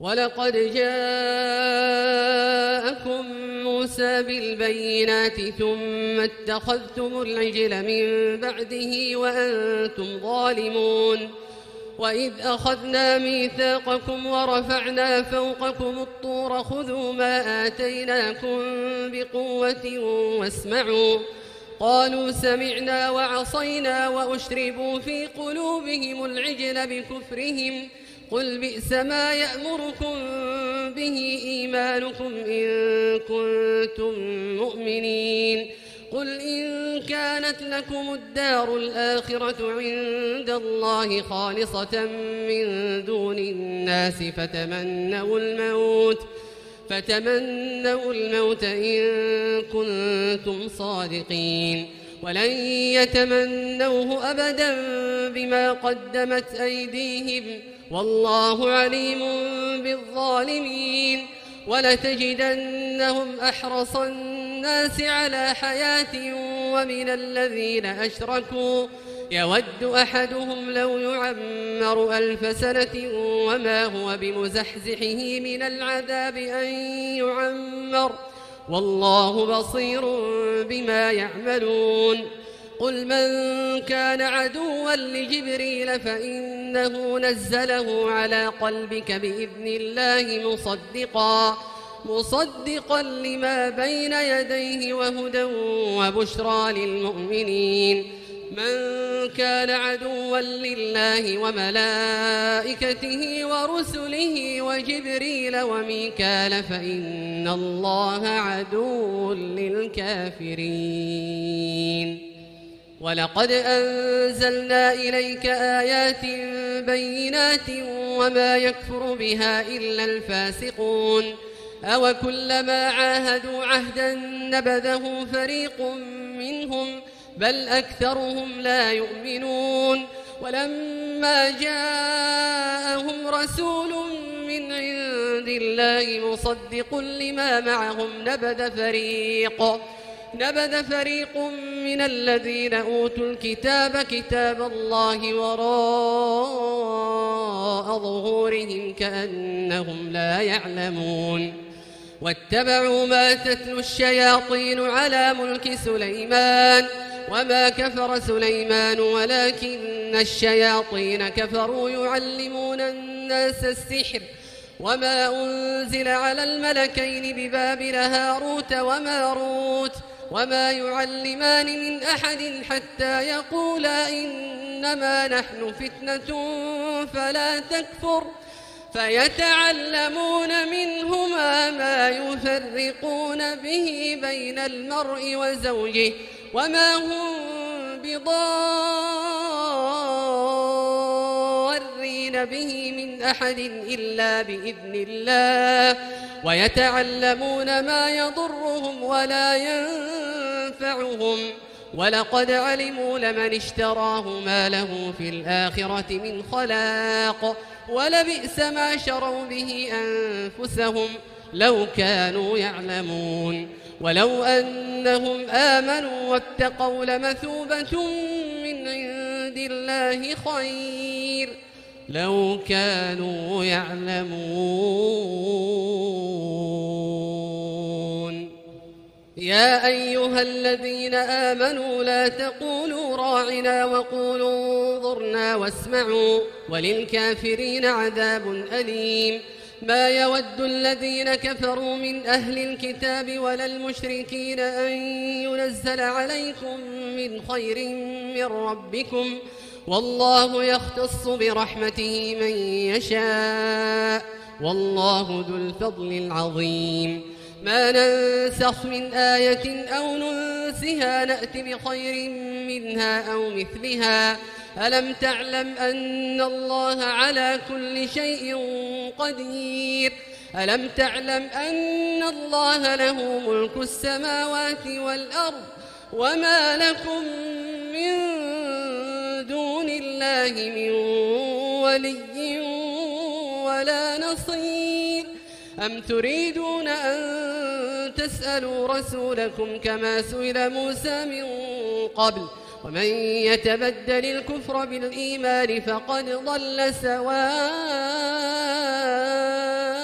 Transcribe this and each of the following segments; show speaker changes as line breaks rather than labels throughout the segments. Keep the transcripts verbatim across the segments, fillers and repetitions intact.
ولقد جاءكم موسى بالبينات ثم اتخذتم العجل من بعده وأنتم ظالمون وإذ أخذنا ميثاقكم ورفعنا فوقكم الطور خذوا ما آتيناكم بقوة واسمعوا قالوا سمعنا وعصينا وأشربوا في قلوبهم العجل بكفرهم قل بئس ما يأمركم به إيمانكم إن كنتم مؤمنين قل إن كانت لكم الدار الآخرة عند الله خالصة من دون الناس فتمنوا الموت فتمنوا الموت إن كنتم صادقين ولن يتمنوه أبدا بما قدمت أيديهم والله عليم بالظالمين ولتجدنهم أحرص الناس على حياة ومن الذين أشركوا يود أحدهم لو يعمر ألف سنة وما هو بمزحزحه من العذاب أن يعمر والله بصير بما يعملون قل من كان عدوا لجبريل فإنه نزله على قلبك بإذن الله مصدقا مصدقا لما بين يديه وهدى وبشرى للمؤمنين من كان عدوا لله وملائكته ورسله وجبريل وميكال فإن الله عدو للكافرين ولقد أنزلنا إليك آيات بينات وما يكفر بها إلا الفاسقون أو كلما عاهدوا عهدا نبذه فريق منهم بل أكثرهم لا يؤمنون ولما جاءهم رسول من عند الله مصدق لما معهم نبذ فريق نبذ فريق من الذين أوتوا الكتاب كتاب الله وراء ظهورهم كأنهم لا يعلمون واتبعوا ما تتلو الشياطين على ملك سليمان وما كفر سليمان ولكن الشياطين كفروا يعلمون الناس السحر وما أنزل على الملكين ببابل هاروت وماروت وما يعلمان من أحد حتى يقولا إنما نحن فتنة فلا تكفر فيتعلمون منهما ما يفرقون به بين المرء وزوجه وما هم بضارين به من أحد إلا بإذن الله ويتعلمون ما يضرهم ولا ينفعهم ولقد علموا لمن اشتراه ما له في الآخرة من خلاق ولبئس ما شروا به أنفسهم لو كانوا يعلمون ولو أنهم آمنوا واتقوا لمثوبة من عند الله خير لو كانوا يعلمون يا أيها الذين آمنوا لا تقولوا راعنا وقولوا انظرنا واسمعوا وللكافرين عذاب أليم ما يود الذين كفروا من أهل الكتاب ولا المشركين أن ينزل عليكم من خير من ربكم والله يختص برحمته من يشاء والله ذو الفضل العظيم ما ننسخ من آية أو ننسها نأت بخير منها أو مثلها ألم تعلم أن الله على كل شيء قدير ألم تعلم أن الله له ملك السماوات والأرض وما لكم من دون الله من ولي ولا نصير أم تريدون أن تسألوا رسولكم كما سئل موسى من قبل ومن يتبدل الكفر بالإيمان فقد ضل سواء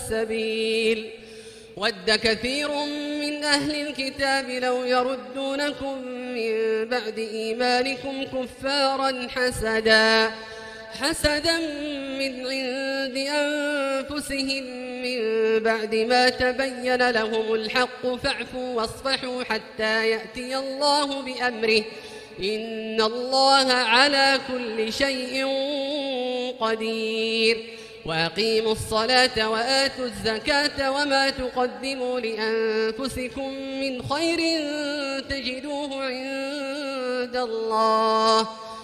السبيل. ود كثير من أهل الكتاب لو يردونكم من بعد إيمانكم كفارا حسدا حسدا من عند أنفسهم من بعد ما تبين لهم الحق فاعفوا واصفحوا حتى يأتي الله بأمره إن الله على كل شيء قدير. وأقيموا الصلاة وآتوا الزكاة وما تقدموا لأنفسكم من خير تجدوه عند الله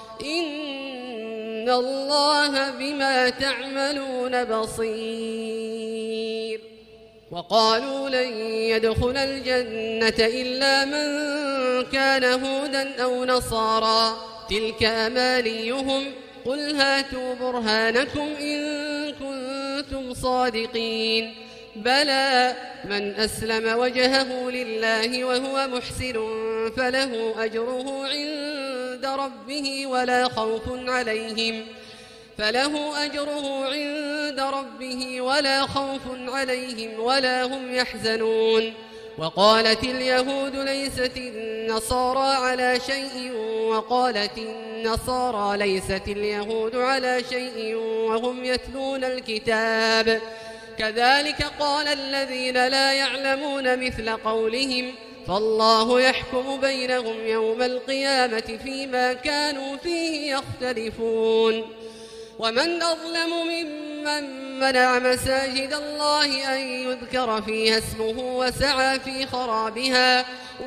إن الله بما تعملون بصير. وقالوا لن يدخل الجنة إلا من كان هودا أو نصارى تلك أمانيهم قل هاتوا برهانكم إن كنتم صادقين بلى من أسلم وجهه لله وهو محسن فله أجره عند ربه ولا خوف عليهم فله أجره عند ربه ولا خوف عليهم ولا هم يحزنون. وقالت اليهود ليست النصارى على شيء وقالت النصارى ليست اليهود على شيء وهم يتلون الكتاب كذلك قال الذين لا يعلمون مثل قولهم فالله يحكم بينهم يوم القيامة فيما كانوا فيه يختلفون. ومن أظلم ممن منع مساجد الله أن يذكر فيها اسمه وسعى في خرابها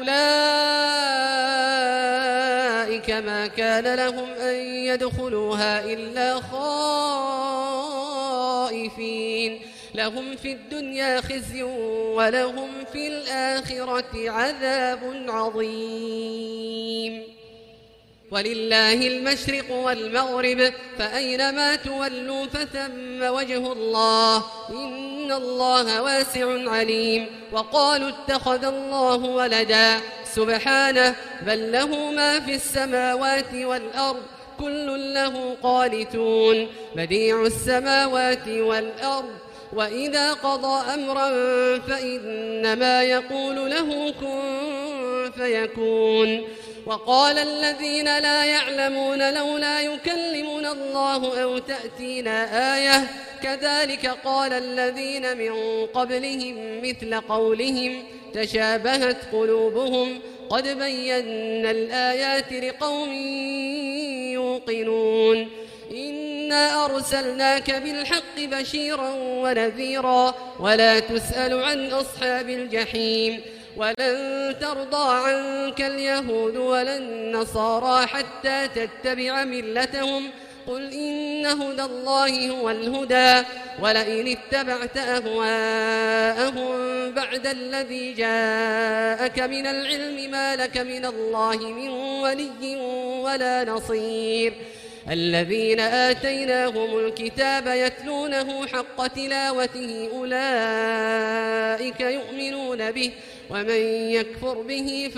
أولئك ما كان لهم أن يدخلوها إلا خائفين لهم في الدنيا خزي ولهم في الآخرة عذاب عظيم. ولله المشرق والمغرب فأينما تولوا فثم وجه الله إن الله واسع عليم. وقالوا اتخذ الله ولدا سبحانه بل له ما في السماوات والأرض كل له قانتون بديع السماوات والأرض وإذا قضى أمرا فإنما يقول له كن فيكون. وقال الذين لا يعلمون لولا يكلمنا الله أو تأتينا آية كذلك قال الذين من قبلهم مثل قولهم تشابهت قلوبهم قد بينا الآيات لقوم يوقنون. إنا أرسلناك بالحق بشيرا ونذيرا ولا تسأل عن أصحاب الجحيم. ولن ترضى عنك اليهود ولا النصارى حتى تتبع ملتهم قل إن هدى الله هو الهدى ولئن اتبعت أهواءهم بعد الذي جاءك من العلم ما لك من الله من ولي ولا نصير. الذين آتيناهم الكتاب يتلونه حق تلاوته أولئك يؤمنون به ومن يكفر به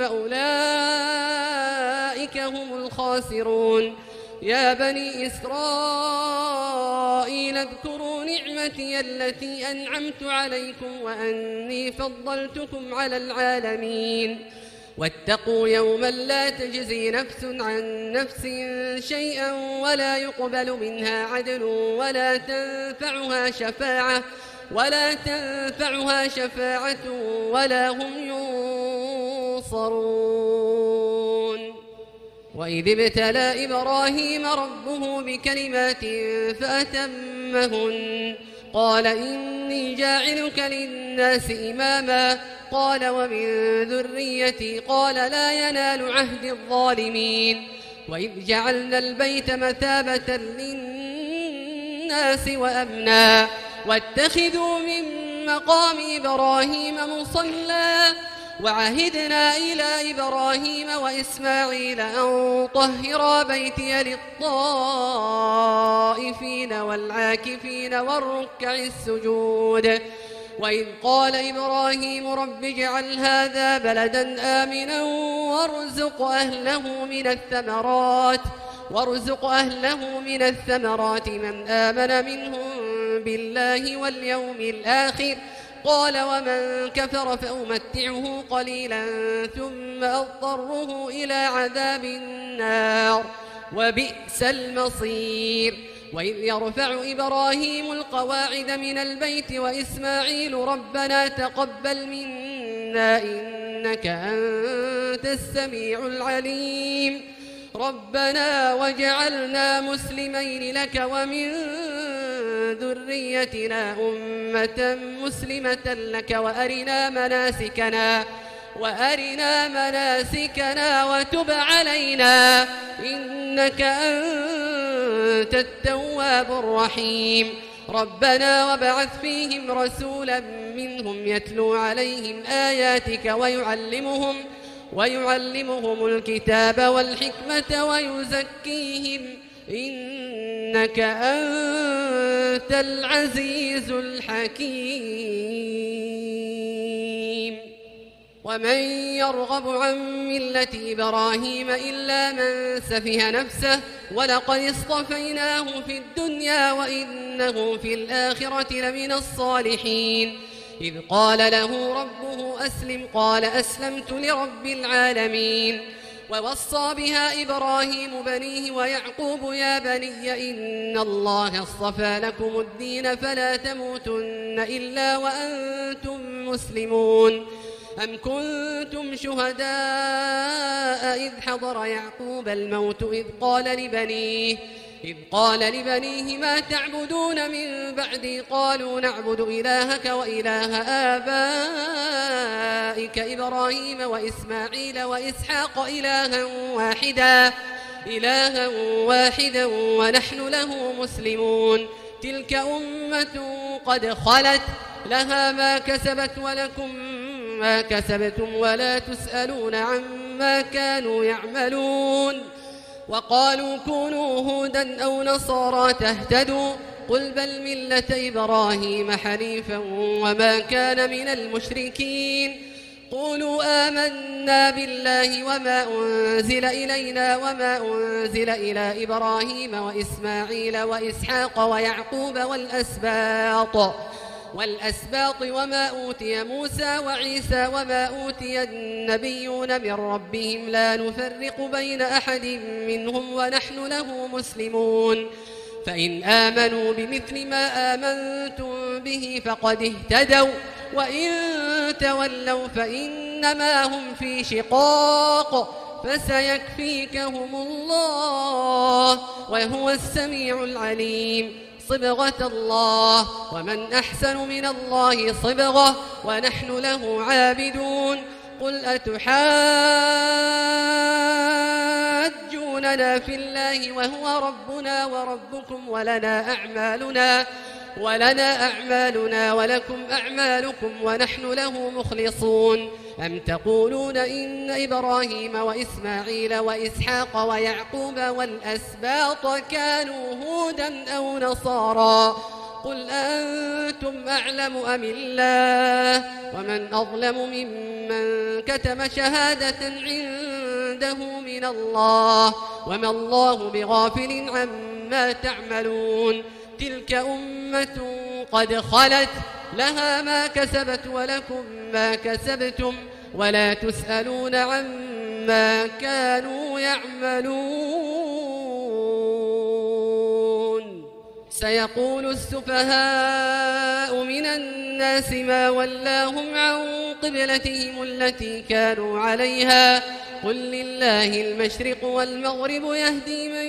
فأولئك هم الخاسرون. يا بني إسرائيل اذكروا نعمتي التي أنعمت عليكم وأني فضلتكم على العالمين. واتقوا يوما لا تجزي نفس عن نفس شيئا ولا يقبل منها عدل ولا تنفعها شفاعة ولا تنفعها شفاعة ولا هم ينصرون. وإذ ابتلى إبراهيم ربه بكلمات فأتمهن قال إني جاعلك للناس إماما قال ومن ذريتي قال لا ينال عهد الظالمين. وإذ جعلنا البيت مثابة للناس وأمنا واتخذوا من مقام إبراهيم مصلى وعهدنا إلى إبراهيم وإسماعيل أن طهرا بيتي للطائفين والعاكفين والركع السجود. وإذ قال إبراهيم رب اجعل هذا بلدا آمنا وارزق أهله من الثمرات وارزق أهله من الثمرات من آمن منهم بالله واليوم الآخر. قال ومن كفر فأمتعه قليلا ثم أضطره إلى عذاب النار وبئس المصير. وإذ يرفع إبراهيم القواعد من البيت وإسماعيل ربنا تقبل منا إنك أنت السميع العليم ربنا وجعلنا مسلمين لك ومن ذريتنا أمة مسلمة لك وأرنا مناسكنا وأرنا مناسكنا وتب علينا إنك أنت التواب الرحيم ربنا وابعث فيهم رسولا منهم يتلو عليهم آياتك ويعلمهم ويعلمهم الكتاب والحكمة ويزكيهم إنك أنت العزيز الحكيم. ومن يرغب عن ملة إبراهيم إلا من سفه نفسه ولقد اصطفيناه في الدنيا وإنه في الآخرة لمن الصالحين. إذ قال له ربه أسلم قال أسلمت لرب العالمين. ووصى بها إبراهيم بنيه ويعقوب يا بني إن الله اصطفى لكم الدين فلا تموتن إلا وأنتم مسلمون. أم كنتم شهداء إذ حضر يعقوب الموت إذ قال لبنيه إذ قال لبنيه ما تعبدون من بعدي قالوا نعبد إلهك وإله آبائك إبراهيم وإسماعيل وإسحاق إلها واحدا إلها واحدا ونحن له مسلمون. تلك أمة قد خلت لها ما كسبت ولكم ما كسبتم ولا تسألون عما كانوا يعملون. وقالوا كونوا هودا أو نصارى تهتدوا قل بل ملة إبراهيم حنيفا وما كان من المشركين. قولوا آمنا بالله وما أنزل إلينا وما أنزل إلى إبراهيم وإسماعيل وإسحاق ويعقوب والأسباط والأسباط وما أوتي موسى وعيسى وما أوتي النبيون من ربهم لا نفرق بين أحد منهم ونحن له مسلمون. فإن آمنوا بمثل ما آمنتم به فقد اهتدوا وإن تولوا فإنما هم في شقاق فسيكفيكهم الله وهو السميع العليم. صبغة الله ومن أحسن من الله صبغة ونحن له عابدون. قل أتحاجوننا في الله وهو ربنا وربكم ولنا أعمالنا ولنا أعمالنا ولكم أعمالكم ونحن له مخلصون. أم تقولون إن إبراهيم وإسماعيل وإسحاق ويعقوب والأسباط كانوا هودا أو نصارى قل أنتم أعلم أم الله ومن أظلم ممن كتم شهادة عنده من الله وما الله بغافل عما تعملون. تلك أمة قد خلت لها ما كسبت ولكم ما كسبتم ولا تسألون عما كانوا يعملون. سيقول السفهاء من الناس ما ولاهم عن قبلتهم التي كانوا عليها قل لله المشرق والمغرب يهدي من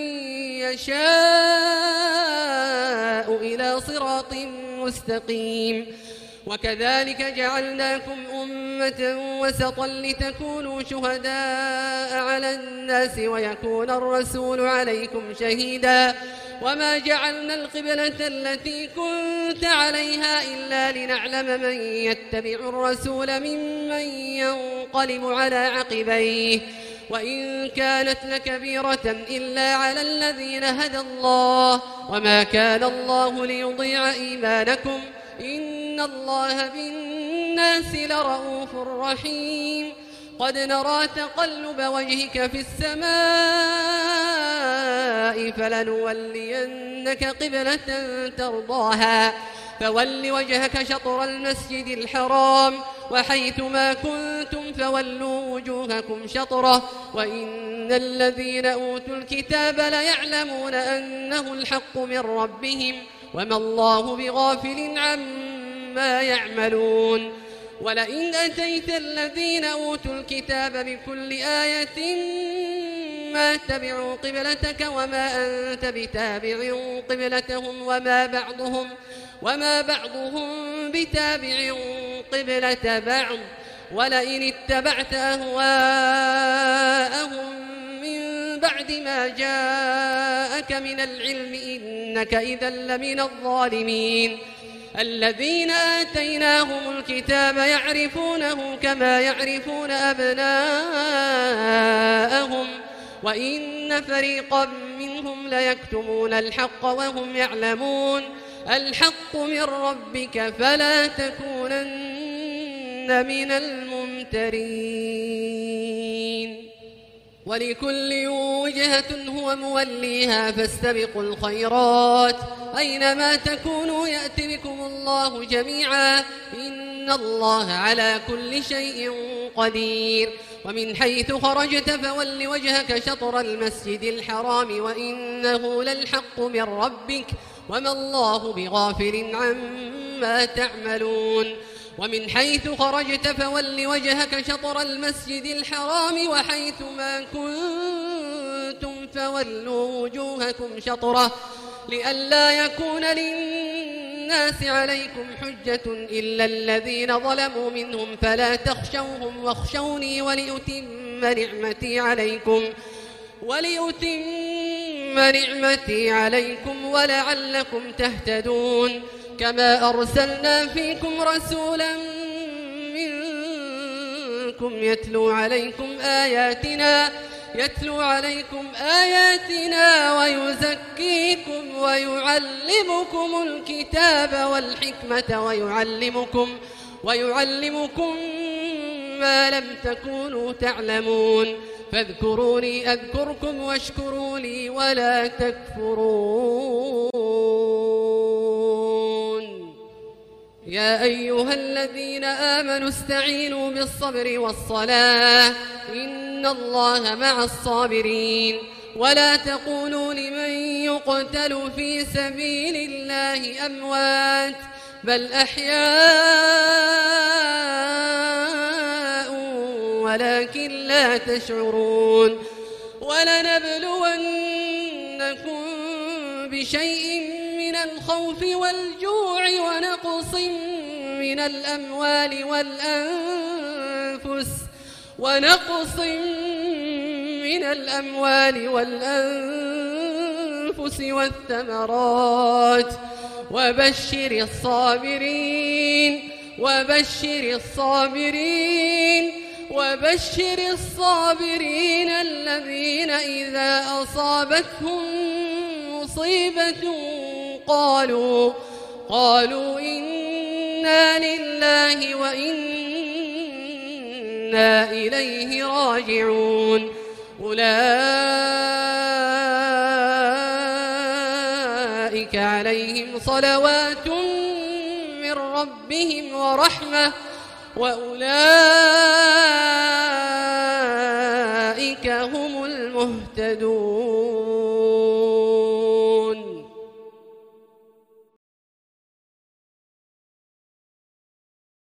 يشاء إلى صراط مستقيم. وكذلك جعلناكم أمة وسطا لتكونوا شهداء على الناس ويكون الرسول عليكم شهيدا. وما جعلنا القبلة التي كنت عليها إلا لنعلم من يتبع الرسول ممن ينقلب على عقبيه وإن كانت لكبيرة إلا على الذين هدى الله وما كان الله ليضيع إيمانكم إن الله بالناس لرؤوف رحيم. قد نرى تقلب وجهك في السماء فلنولين لنولينك قبلة ترضاها فول وجهك شطر المسجد الحرام وحيثما كنتم فولوا وجوهكم شطره وإن الذين أوتوا الكتاب ليعلمون أنه الحق من ربهم وما الله بغافل عما يعملون ولئن أتيت الذين أوتوا الكتاب بكل آية ما تبعوا قبلتك وما أنت بتابع قبلتهم وما بعضهم وما بعضهم بتابع قبلة بعض ولئن اتبعت أهواءهم من بعد ما جاءك من العلم إنك إذا لمن الظالمين الذين آتيناهم الكتاب يعرفونه كما يعرفون أبناءهم وإن فريقا منهم ليكتمون الحق وهم يعلمون الحق من ربك فلا تكونن من الممترين ولكل وجهة هو موليها فاستبقوا الخيرات أينما تكونوا يأت بكم الله جميعا إن الله على كل شيء قدير ومن حيث خرجت فول وجهك شطر المسجد الحرام وإنه للحق من ربك وما الله بغافل عما تعملون ومن حيث خرجت فول وجهك شطر المسجد الحرام وحيث ما كنتم فولوا وجوهكم شطره لئلا يكون للناس عليكم حجة إلا الذين ظلموا منهم فلا تخشوهم واخشوني ولأتم نعمتي عليكم ولأتم نعمتي عليكم ولعلكم تهتدون كما أرسلنا فيكم رسولا منكم يتلو عليكم آياتنا يتلو عليكم آياتنا ويزكيكم ويعلمكم الكتاب والحكمة ويعلمكم ويعلمكم ما لم تكونوا تعلمون فاذكروني أذكركم واشكروا لي ولا تكفرون يا أيها الذين آمنوا استعينوا بالصبر والصلاة إن الله مع الصابرين ولا تقولوا لمن يقتل في سبيل الله أموات بل أحياء ولكن لا تشعرون ولنبلونكم بشيء من الخوف والجوع ونقص من الأموال والأنفس ونقص من الأموال والأنفس والثمرات وبشر الصابرين وبشر الصابرين وبشر الصابرين الذين إذا أصابتهم مصيبة قالوا قالوا إنا لله وإنا إليه راجعون أولئك عليهم صلوات من ربهم ورحمة وأولئك